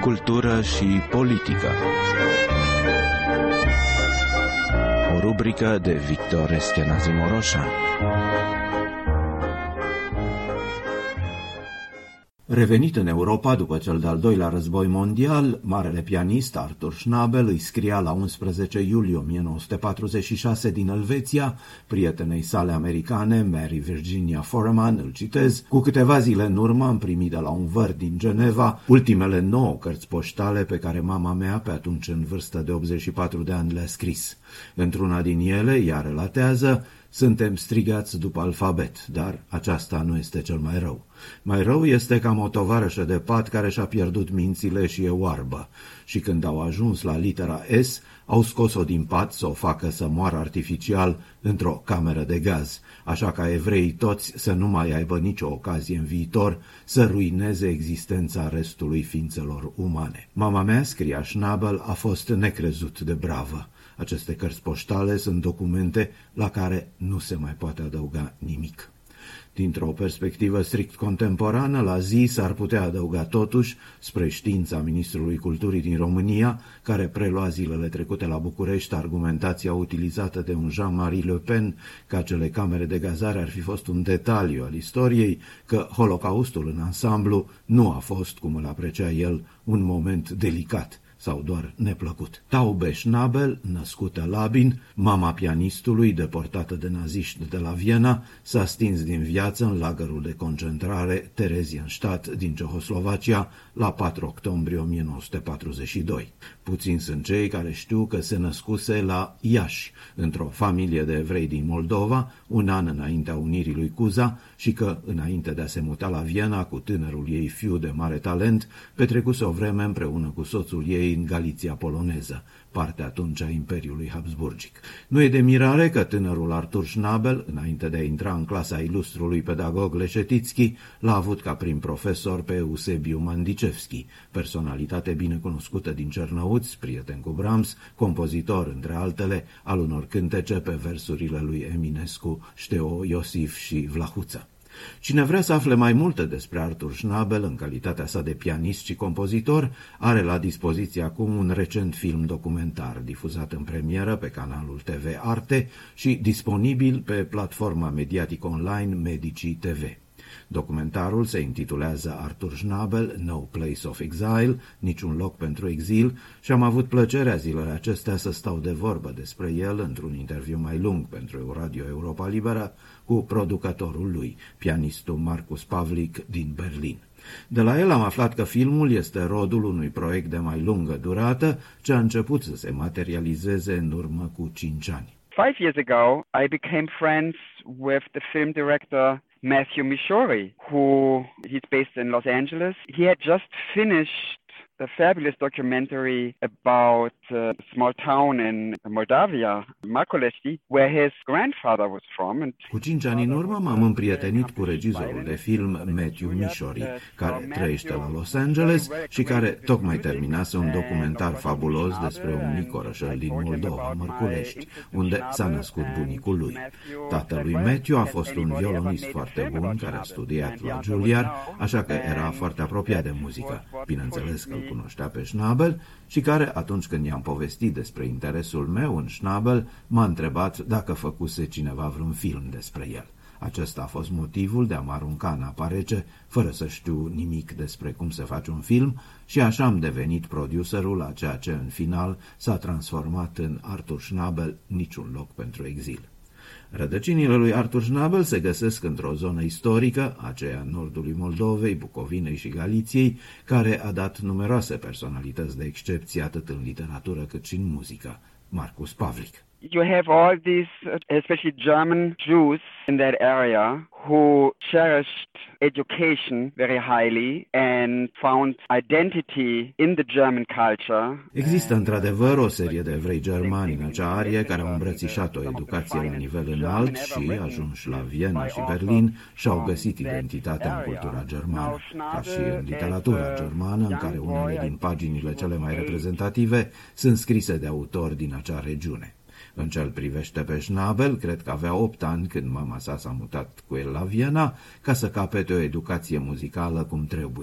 cultură și politică. O rubrică de Victor Eschenazi Moroșan. Revenit în Europa după cel de-al doilea război mondial, marele pianist Arthur Schnabel îi scria la 11 iulie 1946 din Elveția prietenei sale americane, Mary Virginia Foreman, îl citez: cu câteva zile în urmă am primit de la un văr din Geneva ultimele 9 cărți poștale pe care mama mea, pe atunci în vârstă de 84 de ani, le-a scris. Într-una din ele, ea relatează: suntem strigați după alfabet, dar aceasta nu este cel mai rău. Mai rău este că am o tovarășă de pat care și-a pierdut mințile și e oarbă. Și când au ajuns la litera S, au scos-o din pat să o facă să moară artificial într-o cameră de gaz, așa ca evreii toți să nu mai aibă nicio ocazie în viitor să ruineze existența restului ființelor umane. Mama mea, scria Schnabel, a fost necrezut de bravă. Aceste cărți poștale sunt documente la care nu se mai poate adăuga nimic. Dintr-o perspectivă strict contemporană, la zi s-ar putea adăuga totuși, spre știința ministrului culturii din România, care prelua zilele trecute la București argumentația utilizată de un Jean-Marie Le Pen că acele camere de gazare ar fi fost un detaliu al istoriei, că Holocaustul în ansamblu nu a fost, cum îl aprecia el, un moment delicat sau doar neplăcut. Taube Schnabel, născută Labin, mama pianistului, deportată de naziști de la Viena, s-a stins din viață în lagărul de concentrare Theresienstadt din Cehoslovacia la 4 octombrie 1942. Puțini sunt cei care știu că se născuse la Iași, într-o familie de evrei din Moldova, un an înaintea unirii lui Cuza, și că, înainte de a se muta la Viena cu tânărul ei fiu de mare talent, petrecuse o vreme împreună cu soțul ei în Galiția poloneză, parte atunci a Imperiului Habsburgic. Nu e de mirare că tânărul Arthur Schnabel, înainte de a intra în clasa ilustrului pedagog Leșetitski, l-a avut ca prim profesor pe Eusebiu Mandicevski, personalitate bine cunoscută din Cernăuți, prieten cu Brahms, compozitor, între altele, al unor cântece pe versurile lui Eminescu, Șteo, Iosif și Vlahuță. Cine vrea să afle mai multe despre Arthur Schnabel în calitatea sa de pianist și compozitor, are la dispoziție acum un recent film documentar difuzat în premieră pe canalul TV Arte și disponibil pe platforma mediatică online Medici TV. Documentarul se intitulează Arthur Schnabel, No Place of Exile, niciun loc pentru exil, și am avut plăcerea zilele acestea să stau de vorbă despre el într-un interviu mai lung pentru Radio Europa Liberă cu producătorul lui, pianistul Marcus Pavlik din Berlin. De la el am aflat că filmul este rodul unui proiect de mai lungă durată ce a început să se materializeze în urmă cu 5 ani. 5 years ago, I became friends with the film director Matthew Mishori, he's based in Los Angeles. He had just finished a fabulous documentary about a small town in Moldavia, Marcolești, where his grandfather was from. Cu 5 ani în urmă m-am împrietenit cu regizorul de film Matthew Mishori, care trăiește la Los Angeles și care tocmai terminase un documentar fabulos despre un mic orășel din Moldova, Mărculești, unde s-a născut bunicul lui. Tatălui Matthew a fost un violonist foarte bun care a studiat la Juilliard, așa că era foarte apropiat de muzică. Bineînțeles că îl cunoștea pe Schnabel și care, atunci când i-am povestit despre interesul meu în Schnabel, m-a întrebat dacă făcuse cineva vreun film despre el. Acesta a fost motivul de a mă arunca în apa rece, fără să știu nimic despre cum se face un film, și așa am devenit producerul a ceea ce în final s-a transformat în Arthur Schnabel, niciun loc pentru exil. Rădăcinile lui Arthur Schnabel se găsesc într-o zonă istorică, aceea nordului Moldovei, Bucovinei și Galiției, care a dat numeroase personalități de excepție atât în literatură cât și în muzică. Marcus Pavlik. You have all these, especially German Jews in that area, who cherished education very highly and found identity in the German culture. Există într-adevăr o serie de evrei germani în acea arie care au îmbrățișat o educație la nivel înalt și, ajunși la Viena și Berlin, și-au găsit identitatea în cultura germană, ca și în literatura germană, în care unele din paginile cele mai reprezentative sunt scrise de autori din acea regiune. În ce îl privește pe Schnabel, cred că avea 8 ani când mama sa s-a mutat cu el la Viena ca să capete o educație muzicală cum trebuie.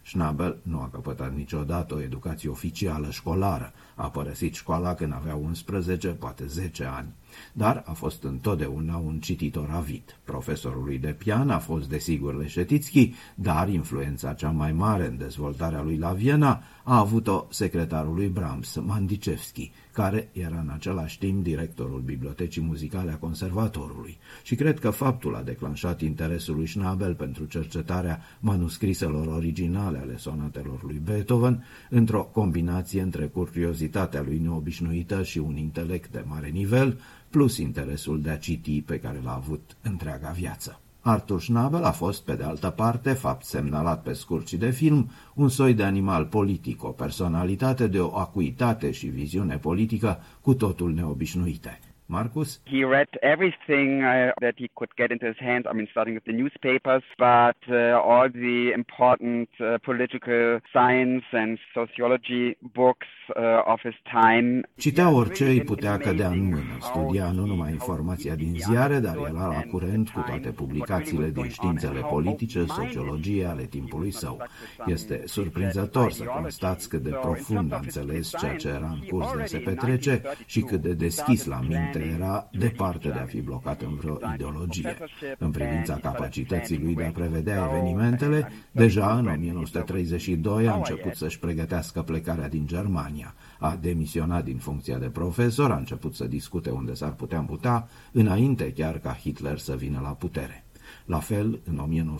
Schnabel nu a căpătat niciodată o educație oficială școlară, a părăsit școala când avea 11, poate 10 ani, dar a fost întotdeauna un cititor avid. Profesorul lui de pian a fost desigur Leșetitski, dar influența cea mai mare în dezvoltarea lui la Viena a avut-o secretarul lui Brahms, Mandicevski, care era în același timp directorul Bibliotecii Muzicale a Conservatorului. Și cred că faptul a declanșat interesul lui Schnabel pentru cercetarea manuscriselor originale ale sonatelor lui Beethoven, într-o combinație între curiozitatea lui neobișnuită și un intelect de mare nivel, plus interesul de a citi pe care l-a avut întreaga viață. Arthur Schnabel a fost, pe de altă parte, fapt semnalat pe scurt și de film, un soi de animal politic, o personalitate de o acuitate și viziune politică cu totul neobișnuite. Marcus? He read everything that he could get into his hands, starting with the newspapers, but all the important political science and sociology books of his time. Citea orice îi putea cădea în mână, studia nu numai informația din ziare, dar era la curent cu toate publicațiile din științele politice, sociologie ale timpului său. Este surprinzător să constați cât de profund a înțeles ceea ce era în curs de a se petrece și cât de deschis la minte era departe de a fi blocat în vreo ideologie. În privința capacității lui de a prevedea evenimentele, deja în 1932 a început să-și pregătească plecarea din Germania. A demisionat din funcția de profesor, a început să discute unde s-ar putea muta, înainte chiar ca Hitler să vină la putere. La fel, în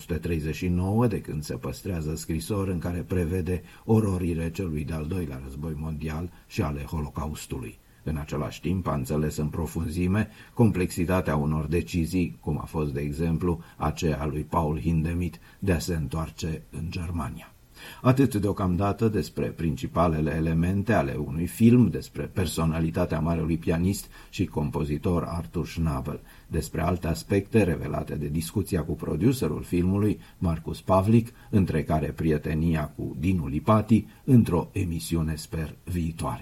1939, de când se păstrează scrisori în care prevede ororile celui de-al doilea război mondial și ale Holocaustului. În același timp a înțeles în profunzime complexitatea unor decizii, cum a fost, de exemplu, aceea lui Paul Hindemith de a se întoarce în Germania. Atât deocamdată despre principalele elemente ale unui film, despre personalitatea marelui pianist și compozitor Arthur Schnabel, despre alte aspecte revelate de discuția cu producerul filmului, Marcus Pavlik, între care prietenia cu Dinu Lipati, într-o emisiune, sper, viitoare.